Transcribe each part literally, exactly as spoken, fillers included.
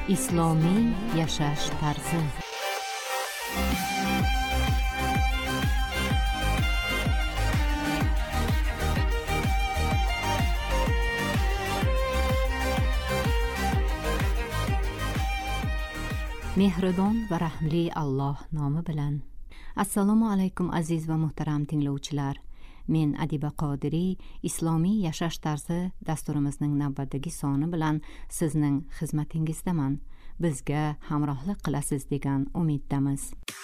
islomiy yashash tarzi. Mehridon va rahmli Alloh nomi bilan. Assalomu alaykum aziz va muhtaram tinglovchilar. Men Adiba Qodiriy, islomiy yashash tarzi dasturimizning navbatdagi soni bilan sizning xizmatingizdaman. Bizga hamrohlik qilasiz degan umiddamiz.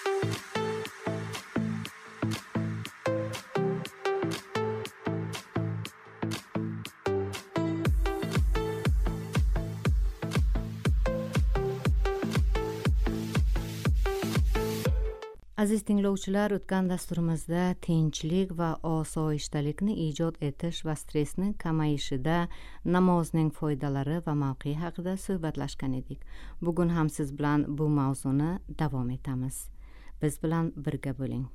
Aziz tinglovchilar, o'tgan dasturimizda tinchlik va osoyishtalikni ijod etish va stressni kamayishida namozning foydalari va mavqei haqida suhbatlashgan edik. Bugun ham siz bilan bu mavzuni davom etamiz. Biz bilan birga bo'ling.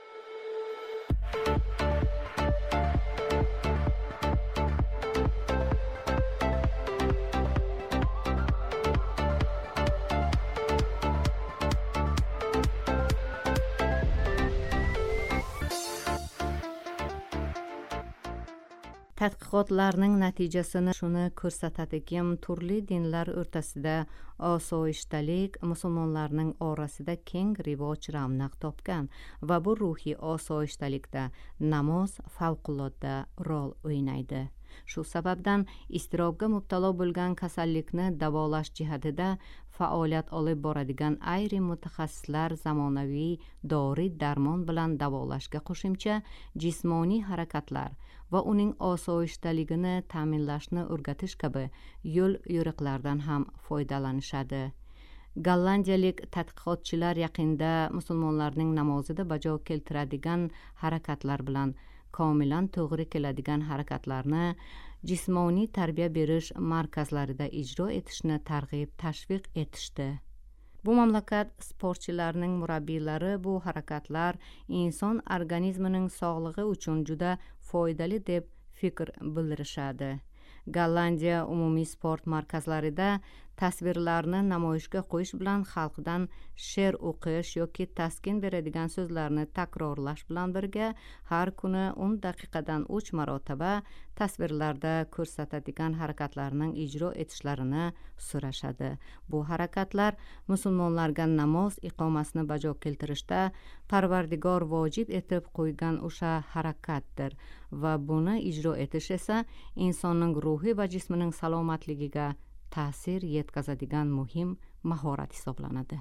Tadqiqotlarning natijasini shuni ko'rsatadiki, turli dinlar o'rtasida osoyishtalik musulmonlarning orasida keng rivoj ravnaq topgan va bu ruhiy osoyishtalikda namoz favqulodda rol o'ynaydi. Shu sababdan iztirobga mubtalo bo'lgan kasallikni davolash jihatida faoliyat olib boradigan ayrim mutaxassislar zamonaviy dori darmon bilan davolashga qo'shimcha jismoniy harakatlar va uning osoyishtaligini ta'minlashni o'rgatish kabi yo'l yo'riqlardan ham foydalanishadi. Gollandiyalik tadqiqotchilar yaqinda musulmonlarning namozida bajo keltiradigan harakatlar bilan komilan to'g'ri keladigan harakatlarni jismoniy tarbiya berish markazlarida ijro etishni targ'ib tashviq etishdi. Bu mamlakat sportchilarining murabbiylari bu harakatlar inson organizmining sog'lig'i uchun juda foydali deb fikr bildirishadi. Gollandiya umumiy sport markazlarida tasvirlarni namoyishga qo'yish bilan xalqdan she'r o'qish yoki taskin beradigan so'zlarni takrorlash bilan birga har kuni o'n daqiqadan uch marotaba tasvirlarda ko'rsatadigan harakatlarning ijro etishlarini so'rashadi. Bu harakatlar musulmonlarga namoz iqomasini bajo keltirishda Parvardigor vojib etib qo'ygan o'sha harakatdir va buni ijro etish esa insonning ruhi va jismining salomatligiga ta'sir yetkazadigan muhim mahorat hisoblanadi.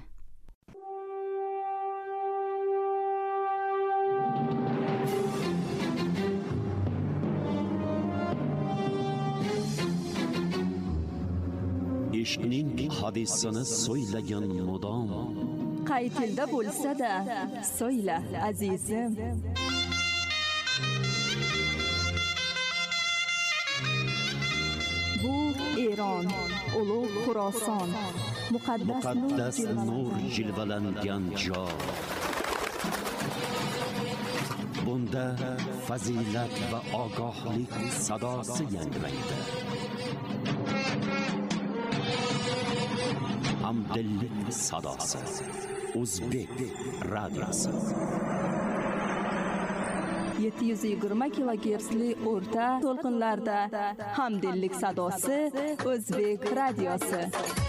Ishqning hadisini so'ylagan mudom, qaytilda bo'lsa-da so'yla azizim. Bu Eron, ulug' Xuroson, muqaddas, muqaddas nur jilvalangan joy. Bunda fazilat va ogohlik sadosi yangraydi. Hamdillik sadosi. O'zbek radiosi. yetti yuz yigirma kilogertsli o'rta to'lqinlarda hamdillik sadosi O'zbek radiosi.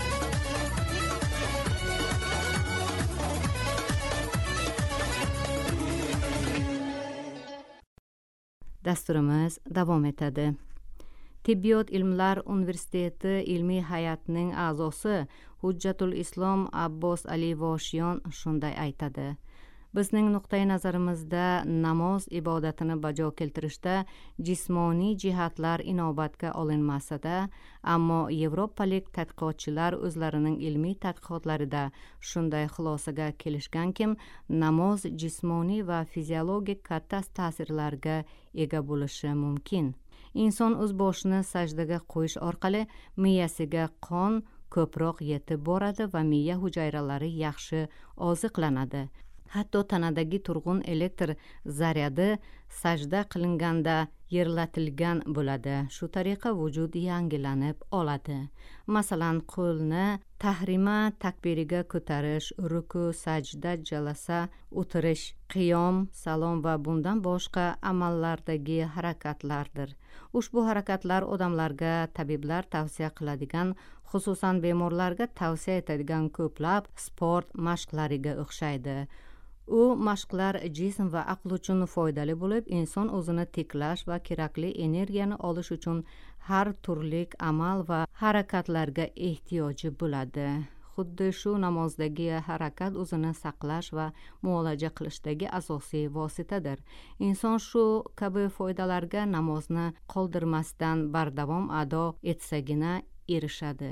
Dasturimiz davom etadi. Tibbiyot ilmlar universiteti ilmiy hay'atining a'zosi Hujjatul Islom Abbos Ali Voshiyon shunday aytadi. Bizning nuqtai nazarimizda namoz ibodatini bajo keltirishda jismoniy jihatlar inobatga olinmasa-da, ammo yevropalik tadqiqotchilar o'zlarining ilmiy tadqiqotlarida shunday xulosaga kelishganki, namoz jismoniy va fiziologik katta ta'sirlarga ega bo'lishi mumkin. Inson o'z boshini sajdaga qo'yish orqali miyasiga qon ko'proq yetib boradi va miya hujayralari yaxshi oziqlanadi. hatto tanadagi turg'un elektr zaryadi sajda qilinganda yerlatilgan bo'ladi. Shu tariqa vujud yangilanib oladi. Masalan, qo'lni tahrima takbiriga ko'tarish, ruku, sajda, jalasa, o'tirish, qiyom, salom va bundan boshqa amallardagi harakatlardir. Ushbu harakatlar odamlarga tabiblar tavsiya qiladigan, xususan bemorlarga tavsiya etadigan ko'plab sport mashqlariga o'xshaydi. U mashqlar jism va aql uchun foydali bo'lib, inson o'zini tiklash va kerakli energiyani olish uchun har turlik amal va harakatlarga ehtiyoji bo'ladi. Xuddi shu namozdagi harakat o'zini saqlash va muolaja qilishdagi asosiy vositadir. Inson shu kabi foydalarga namozni qoldirmasdan bardavom ado etsagina erishadi.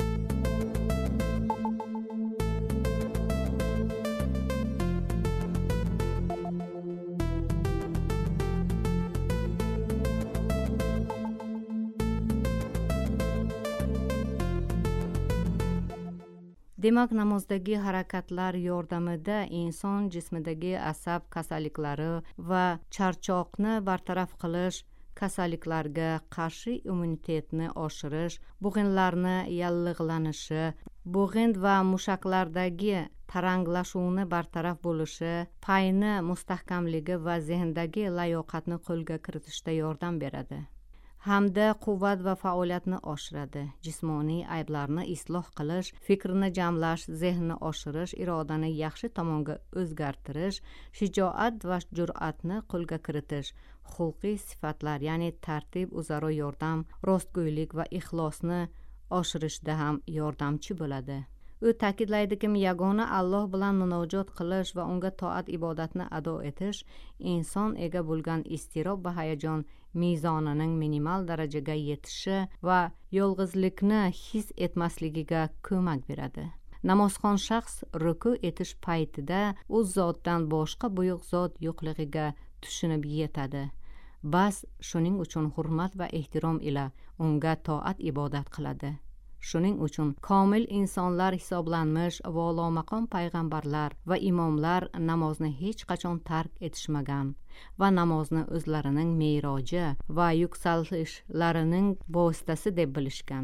Demak, namozdagi harakatlar yordamida inson jismidagi asab kasalliklari va charchoqni bartaraf qilish, kasalliklarga qarshi immunitetni oshirish, bug'inlarni yallig'lanishi, bug'in va mushaklardagi taranglashuvni bartaraf bo'lishi, payni mustahkamligi va zehndagi layoqatni qo'lga kiritishda yordam beradi. Hamda quvvat va faoliyatni oshiradi. Jismoniy ayblarni isloh qilish, fikrni jamlash, zehnni oshirish, irodani yaxshi tomonga o'zgartirish, shijoat va jur'atni qo'lga kiritish, xulqiy sifatlar, ya'ni tartib, o'zaro yordam, rostgo'ylik va ixlosni oshirishda ham yordamchi bo'ladi. U ta'kidlaydiki, yagona Alloh bilan munojot qilish va unga toat ibodatni ado etish inson ega bo'lgan iztirob va hayajon mezonining minimal darajaga yetishi va yolg'izlikni his etmasligiga ko'mak beradi. Namozxon shaxs ruku etish paytida o'z zotdan boshqa buyuk zot yo'qligiga tushunib yetadi. Bas shuning uchun hurmat va ehtirom ila unga toat ibodat qiladi. Shuning uchun komil insonlar hisoblanmish volomaqom payg'ambarlar va imomlar namozni hech qachon tark etishmagan va namozni o'zlarining me'roji va yuksalishlarining vositasi deb bilishgan.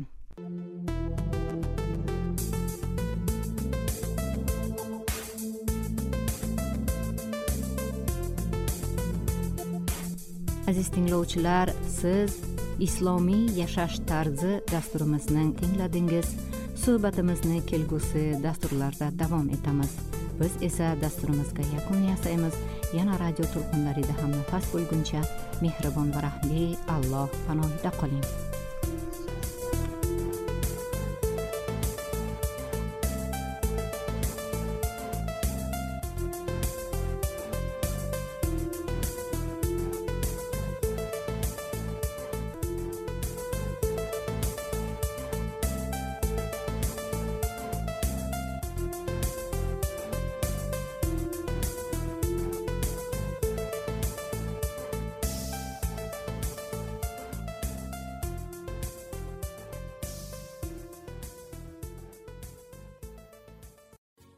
Aziz tinglovchilar, siz Islomiy yashash tarzi dasturimizning tingladingiz. Suhbatimizni kelgusi dasturlarda davom etamiz. Biz esa dasturimizga yakun yasaymiz. Yana radio to'lqinlarida ham nafas bo'lguncha mehribon va rahmli Alloh panohida qoling.